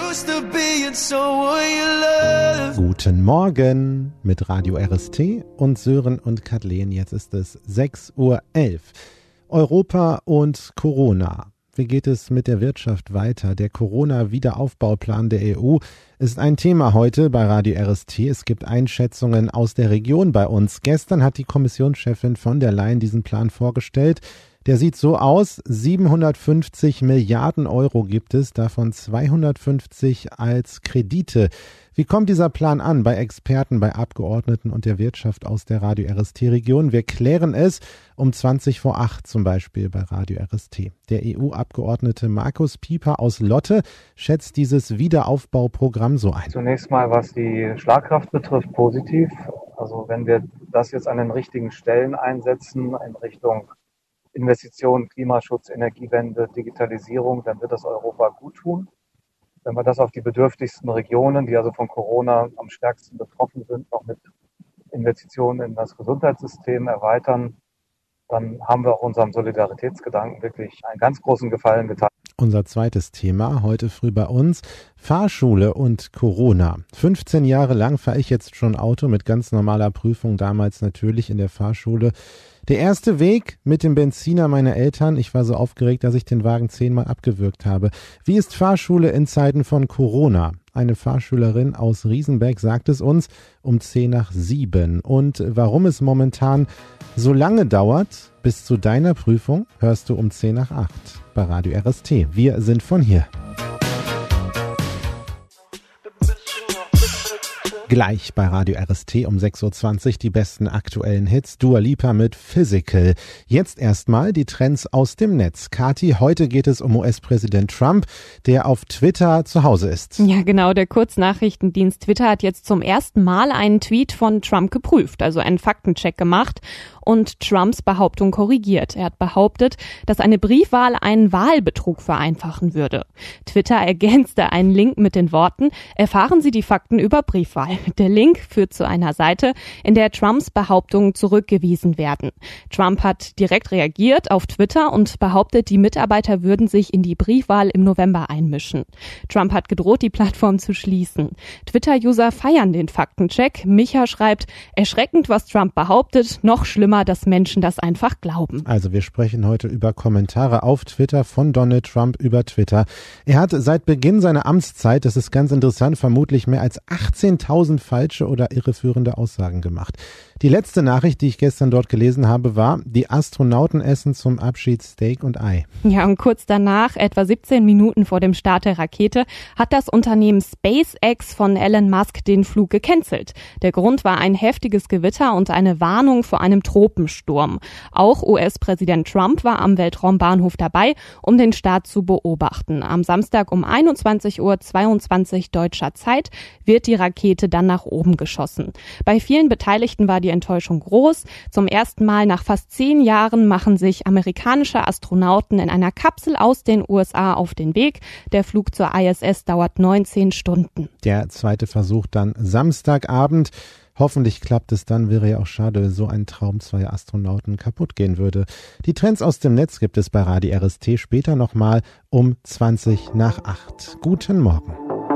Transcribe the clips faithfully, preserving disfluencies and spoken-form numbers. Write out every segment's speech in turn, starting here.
Guten Morgen mit Radio R S T und Sören und Kathleen. Jetzt ist es sechs Uhr elf. Europa und Corona. Wie geht es mit der Wirtschaft weiter? Der Corona-Wiederaufbauplan der E U ist ein Thema heute bei Radio R S T. Es gibt Einschätzungen aus der Region bei uns. Gestern hat die Kommissionschefin von der Leyen diesen Plan vorgestellt. Der sieht so aus, siebenhundertfünfzig Milliarden Euro gibt es, davon zweihundertfünfzig als Kredite. Wie kommt dieser Plan an bei Experten, bei Abgeordneten und der Wirtschaft aus der Radio R S T-Region? Wir klären es um zwanzig vor acht zum Beispiel bei Radio R S T. Der E U-Abgeordnete Markus Pieper aus Lotte schätzt dieses Wiederaufbauprogramm so ein. Zunächst mal, was die Schlagkraft betrifft, positiv. Also wenn wir das jetzt an den richtigen Stellen einsetzen, in Richtung Investitionen, Klimaschutz, Energiewende, Digitalisierung, dann wird das Europa gut tun. Wenn wir das auf die bedürftigsten Regionen, die also von Corona am stärksten betroffen sind, noch mit Investitionen in das Gesundheitssystem erweitern, dann haben wir auch unserem Solidaritätsgedanken wirklich einen ganz großen Gefallen getan. Unser zweites Thema heute früh bei uns, Fahrschule und Corona. fünfzehn Jahre lang fahre ich jetzt schon Auto mit ganz normaler Prüfung, damals natürlich in der Fahrschule. Der erste Weg mit dem Benziner meiner Eltern. Ich war so aufgeregt, dass ich den Wagen zehnmal abgewürgt habe. Wie ist Fahrschule in Zeiten von Corona? Eine Fahrschülerin aus Riesenbeck sagt es uns um zehn nach sieben. Und warum es momentan so lange dauert bis zu deiner Prüfung, hörst du um zehn nach acht bei Radio R S T. Wir sind von hier. Gleich bei Radio R S T um sechs Uhr zwanzig die besten aktuellen Hits. Dua Lipa mit Physical. Jetzt erstmal die Trends aus dem Netz. Kathi, heute geht es um U S-Präsident Trump, der auf Twitter zu Hause ist. Ja, genau. Der Kurznachrichtendienst Twitter hat jetzt zum ersten Mal einen Tweet von Trump geprüft, also einen Faktencheck gemacht und Trumps Behauptung korrigiert. Er hat behauptet, dass eine Briefwahl einen Wahlbetrug vereinfachen würde. Twitter ergänzte einen Link mit den Worten: Erfahren Sie die Fakten über Briefwahl. Der Link führt zu einer Seite, in der Trumps Behauptungen zurückgewiesen werden. Trump hat direkt reagiert auf Twitter und behauptet, die Mitarbeiter würden sich in die Briefwahl im November einmischen. Trump hat gedroht, die Plattform zu schließen. Twitter-User feiern den Faktencheck. Micha schreibt: Erschreckend, was Trump behauptet, noch schlimmer, dass Menschen das einfach glauben. Also wir sprechen heute über Kommentare auf Twitter von Donald Trump über Twitter. Er hat seit Beginn seiner Amtszeit, das ist ganz interessant, vermutlich mehr als achtzehntausend falsche oder irreführende Aussagen gemacht. Die letzte Nachricht, die ich gestern dort gelesen habe, war: Die Astronauten essen zum Abschied Steak und Ei. Ja, und kurz danach, etwa siebzehn Minuten vor dem Start der Rakete, hat das Unternehmen SpaceX von Elon Musk den Flug gecancelt. Der Grund war ein heftiges Gewitter und eine Warnung vor einem Tropensturm. Auch U S-Präsident Trump war am Weltraumbahnhof dabei, um den Start zu beobachten. Am Samstag um einundzwanzig Uhr zweiundzwanzig deutscher Zeit wird die Rakete dann nach oben geschossen. Bei vielen Beteiligten war die Enttäuschung groß. Zum ersten Mal nach fast zehn Jahren machen sich amerikanische Astronauten in einer Kapsel aus den U S A auf den Weg. Der Flug zur I S S dauert neunzehn Stunden. Der zweite Versuch dann Samstagabend. Hoffentlich klappt es dann, wäre ja auch schade, wenn so ein Traum zweier Astronauten kaputt gehen würde. Die Trends aus dem Netz gibt es bei Radio R S T später nochmal um zwanzig nach acht. Guten Morgen.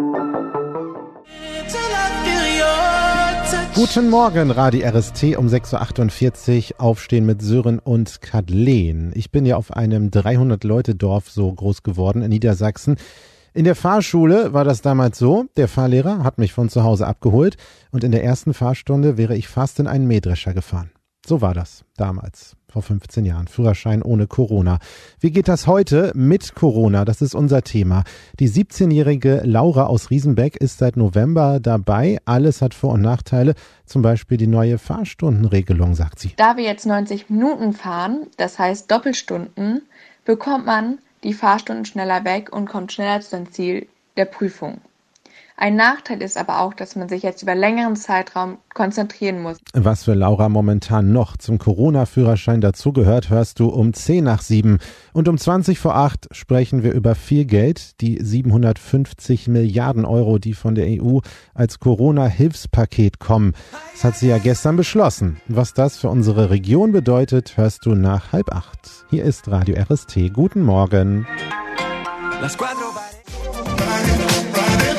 Guten Morgen, Radio R S T um sechs Uhr achtundvierzig, Aufstehen mit Sören und Kathleen. Ich bin ja auf einem dreihundert-Leute-Dorf so groß geworden in Niedersachsen. In der Fahrschule war das damals so, der Fahrlehrer hat mich von zu Hause abgeholt und in der ersten Fahrstunde wäre ich fast in einen Mähdrescher gefahren. So war das damals, vor fünfzehn Jahren. Führerschein ohne Corona. Wie geht das heute mit Corona? Das ist unser Thema. Die siebzehnjährige Laura aus Riesenbeck ist seit November dabei. Alles hat Vor- und Nachteile. Zum Beispiel die neue Fahrstundenregelung, sagt sie. Da wir jetzt neunzig Minuten fahren, das heißt Doppelstunden, bekommt man die Fahrstunden schneller weg und kommt schneller zu seinem Ziel der Prüfung. Ein Nachteil ist aber auch, dass man sich jetzt über längeren Zeitraum konzentrieren muss. Was für Laura momentan noch zum Corona-Führerschein dazugehört, hörst du um zehn nach sieben. Und um zwanzig vor acht sprechen wir über viel Geld, die siebenhundertfünfzig Milliarden Euro, die von der E U als Corona-Hilfspaket kommen. Das hat sie ja gestern beschlossen. Was das für unsere Region bedeutet, hörst du nach halb acht. Hier ist Radio R S T. Guten Morgen. Las cuatro.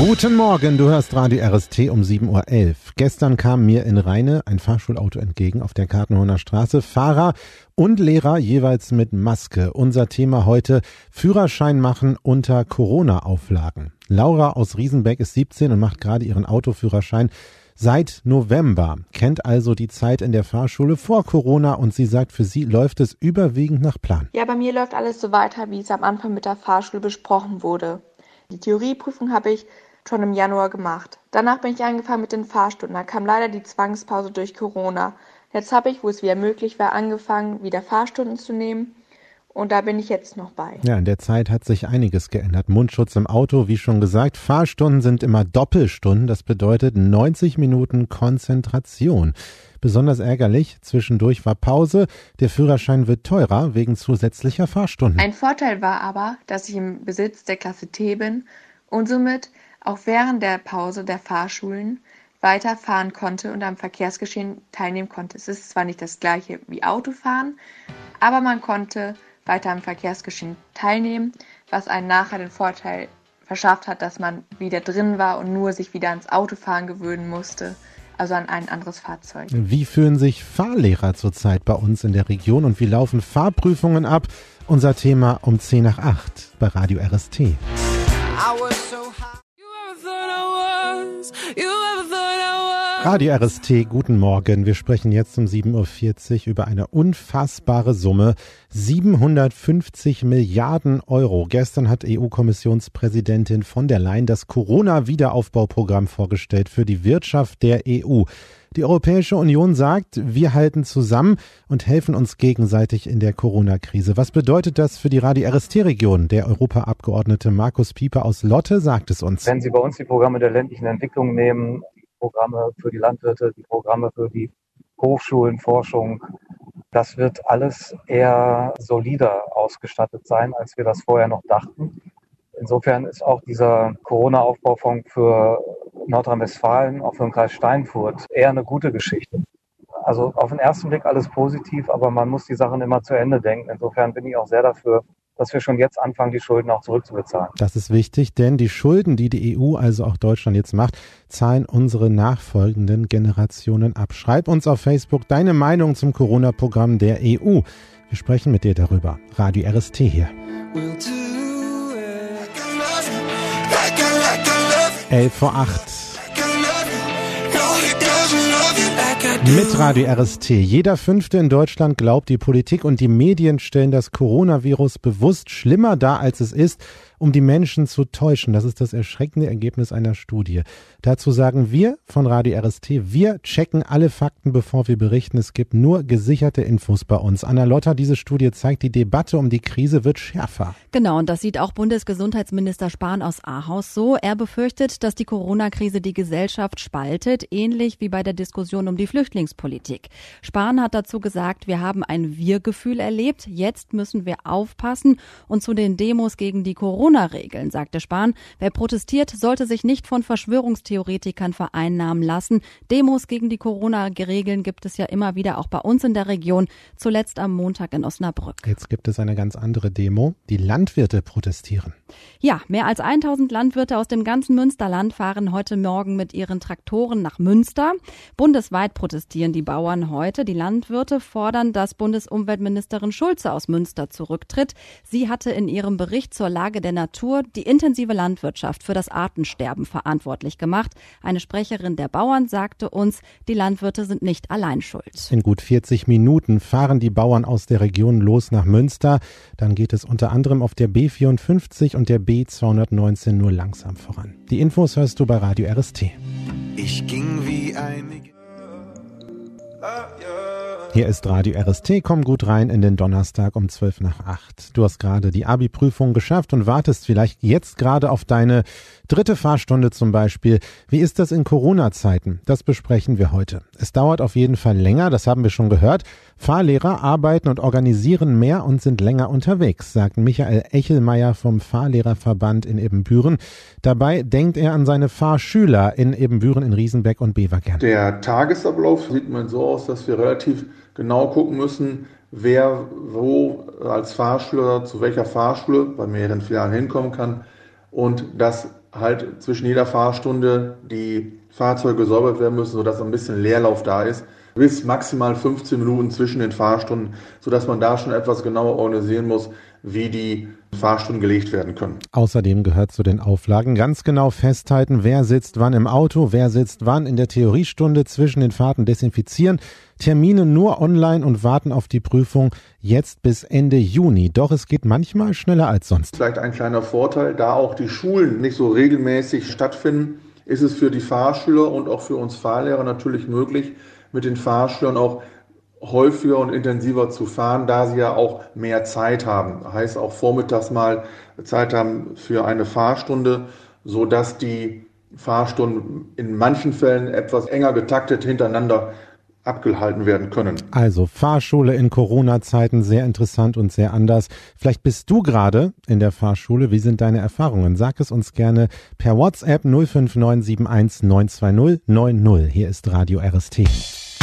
Guten Morgen, du hörst Radio R S T um sieben Uhr elf. Gestern kam mir in Rheine ein Fahrschulauto entgegen auf der Kartenhorner Straße. Fahrer und Lehrer jeweils mit Maske. Unser Thema heute: Führerschein machen unter Corona-Auflagen. Laura aus Riesenbeck ist siebzehn und macht gerade ihren Autoführerschein seit November, kennt also die Zeit in der Fahrschule vor Corona und sie sagt, für sie läuft es überwiegend nach Plan. Ja, bei mir läuft alles so weiter, wie es am Anfang mit der Fahrschule besprochen wurde. Die Theorieprüfung habe ich schon im Januar gemacht. Danach bin ich angefangen mit den Fahrstunden. Da kam leider die Zwangspause durch Corona. Jetzt habe ich, wo es wieder möglich war, angefangen, wieder Fahrstunden zu nehmen. Und da bin ich jetzt noch bei. Ja, in der Zeit hat sich einiges geändert. Mundschutz im Auto, wie schon gesagt. Fahrstunden sind immer Doppelstunden. Das bedeutet neunzig Minuten Konzentration. Besonders ärgerlich, zwischendurch war Pause. Der Führerschein wird teurer wegen zusätzlicher Fahrstunden. Ein Vorteil war aber, dass ich im Besitz der Klasse T bin und somit auch während der Pause der Fahrschulen weiterfahren konnte und am Verkehrsgeschehen teilnehmen konnte. Es ist zwar nicht das gleiche wie Autofahren, aber man konnte weiter am Verkehrsgeschehen teilnehmen, was einen nachher den Vorteil verschafft hat, dass man wieder drin war und nur sich wieder ans Autofahren gewöhnen musste, also an ein anderes Fahrzeug. Wie fühlen sich Fahrlehrer zurzeit bei uns in der Region und wie laufen Fahrprüfungen ab? Unser Thema um zehn nach acht bei Radio R S T. Radio R S T, guten Morgen. Wir sprechen jetzt um sieben Uhr vierzig über eine unfassbare Summe. siebenhundertfünfzig Milliarden Euro. Gestern hat E U-Kommissionspräsidentin von der Leyen das Corona-Wiederaufbauprogramm vorgestellt für die Wirtschaft der E U. Die Europäische Union sagt, wir halten zusammen und helfen uns gegenseitig in der Corona-Krise. Was bedeutet das für die Radio R S T-Region? Der Europaabgeordnete Markus Pieper aus Lotte sagt es uns. Wenn Sie bei uns die Programme der ländlichen Entwicklung nehmen, die Programme für die Landwirte, die Programme für die Hochschulen, Forschung, das wird alles eher solider ausgestattet sein, als wir das vorher noch dachten. Insofern ist auch dieser Corona-Aufbaufonds für Nordrhein-Westfalen, auch für den Kreis Steinfurt, eher eine gute Geschichte. Also auf den ersten Blick alles positiv, aber man muss die Sachen immer zu Ende denken. Insofern bin ich auch sehr dafür, dass wir schon jetzt anfangen, die Schulden auch zurückzubezahlen. Das ist wichtig, denn die Schulden, die die E U, also auch Deutschland jetzt macht, zahlen unsere nachfolgenden Generationen ab. Schreib uns auf Facebook deine Meinung zum Corona-Programm der E U. Wir sprechen mit dir darüber. Radio R S T hier. elf vor acht. Mit Radio R S T. Jeder Fünfte in Deutschland glaubt, die Politik und die Medien stellen das Coronavirus bewusst schlimmer dar, als es ist, um die Menschen zu täuschen. Das ist das erschreckende Ergebnis einer Studie. Dazu sagen wir von Radio R S T, wir checken alle Fakten, bevor wir berichten. Es gibt nur gesicherte Infos bei uns. Anna Lotter, diese Studie zeigt, die Debatte um die Krise wird schärfer. Genau, und das sieht auch Bundesgesundheitsminister Spahn aus Ahaus so. Er befürchtet, dass die Corona-Krise die Gesellschaft spaltet, ähnlich wie bei der Diskussion um die Flüchtlingspolitik. Spahn hat dazu gesagt, wir haben ein Wir-Gefühl erlebt. Jetzt müssen wir aufpassen. Und zu den Demos gegen die Corona-Regeln, sagte Spahn, wer protestiert, sollte sich nicht von Verschwörungstheoretikern vereinnahmen lassen. Demos gegen die Corona-Regeln gibt es ja immer wieder, auch bei uns in der Region, zuletzt am Montag in Osnabrück. Jetzt gibt es eine ganz andere Demo. Die Landwirte protestieren. Ja, mehr als tausend Landwirte aus dem ganzen Münsterland fahren heute Morgen mit ihren Traktoren nach Münster. Bundesweit protestieren die Bauern heute. Die Landwirte fordern, dass Bundesumweltministerin Schulze aus Münster zurücktritt. Sie hatte in ihrem Bericht zur Lage der Natur die intensive Landwirtschaft für das Artensterben verantwortlich gemacht. Eine Sprecherin der Bauern sagte uns, die Landwirte sind nicht allein schuld. In gut vierzig Minuten fahren die Bauern aus der Region los nach Münster. Dann geht es unter anderem auf der B vierundfünfzig und der B zweihundertneunzehn nur langsam voran. Die Infos hörst du bei Radio R S T. Ich ging wie eine... Hier ist Radio R S T, komm gut rein in den Donnerstag um zwölf nach acht. Du hast gerade die Abi-Prüfung geschafft und wartest vielleicht jetzt gerade auf deine dritte Fahrstunde zum Beispiel. Wie ist das in Corona-Zeiten? Das besprechen wir heute. Es dauert auf jeden Fall länger, das haben wir schon gehört. Fahrlehrer arbeiten und organisieren mehr und sind länger unterwegs, sagt Michael Echelmeier vom Fahrlehrerverband in Ebenbüren. Dabei denkt er an seine Fahrschüler in Ebenbüren, in Riesenbeck und Beverkern. Der Tagesablauf sieht man so aus, dass wir relativ genau gucken müssen, wer wo als Fahrschüler zu welcher Fahrschule bei mehreren Filialen hinkommen kann und dass halt zwischen jeder Fahrstunde die Fahrzeuge gesäubert werden müssen, sodass ein bisschen Leerlauf da ist. Bis maximal fünfzehn Minuten zwischen den Fahrstunden, sodass man da schon etwas genauer organisieren muss, wie die Fahrstunden gelegt werden können. Außerdem gehört zu den Auflagen ganz genau festhalten, wer sitzt wann im Auto, wer sitzt wann in der Theoriestunde, zwischen den Fahrten desinfizieren, Termine nur online und warten auf die Prüfung jetzt bis Ende Juni. Doch es geht manchmal schneller als sonst. Vielleicht ein kleiner Vorteil, da auch die Schulen nicht so regelmäßig stattfinden, ist es für die Fahrschüler und auch für uns Fahrlehrer natürlich möglich, mit den Fahrschülern auch häufiger und intensiver zu fahren, da sie ja auch mehr Zeit haben. Das heißt auch vormittags mal Zeit haben für eine Fahrstunde, sodass die Fahrstunden in manchen Fällen etwas enger getaktet hintereinander abgehalten werden können. Also Fahrschule in Corona-Zeiten, sehr interessant und sehr anders. Vielleicht bist du gerade in der Fahrschule. Wie sind deine Erfahrungen? Sag es uns gerne per WhatsApp null fünf neun sieben eins neun zwei null neun null. Hier ist Radio R S T.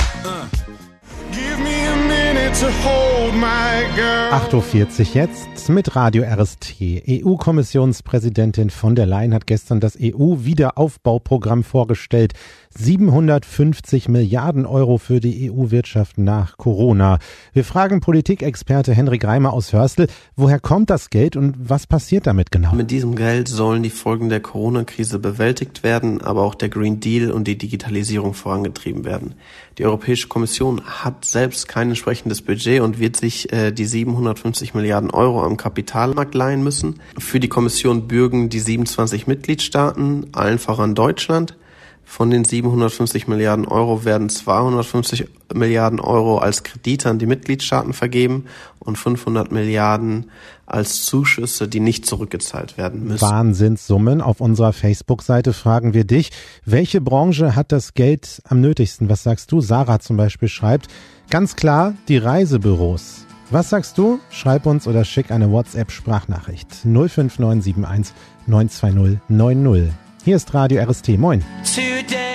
acht Uhr vierzig jetzt mit Radio R S T. E U-Kommissionspräsidentin von der Leyen hat gestern das E U-Wiederaufbauprogramm vorgestellt. siebenhundertfünfzig Milliarden Euro für die E U-Wirtschaft nach Corona. Wir fragen Politikexperte Henrik Reimer aus Hörstel, woher kommt das Geld und was passiert damit genau? Mit diesem Geld sollen die Folgen der Corona-Krise bewältigt werden, aber auch der Green Deal und die Digitalisierung vorangetrieben werden. Die Europäische Kommission hat selbst kein entsprechendes Budget und wird sich äh, die siebenhundertfünfzig Milliarden Euro am Kapitalmarkt leihen müssen. Für die Kommission bürgen die siebenundzwanzig Mitgliedstaaten, allen voran Deutschland. Von den siebenhundertfünfzig Milliarden Euro werden zweihundertfünfzig Milliarden Euro als Kredite an die Mitgliedstaaten vergeben und fünfhundert Milliarden als Zuschüsse, die nicht zurückgezahlt werden müssen. Wahnsinnssummen. Auf unserer Facebook-Seite fragen wir dich, welche Branche hat das Geld am nötigsten? Was sagst du? Sarah zum Beispiel schreibt, ganz klar, die Reisebüros. Was sagst du? Schreib uns oder schick eine WhatsApp-Sprachnachricht null fünf neun sieben eins neun zwei null neun null. Hier ist Radio R S T. Moin. Today.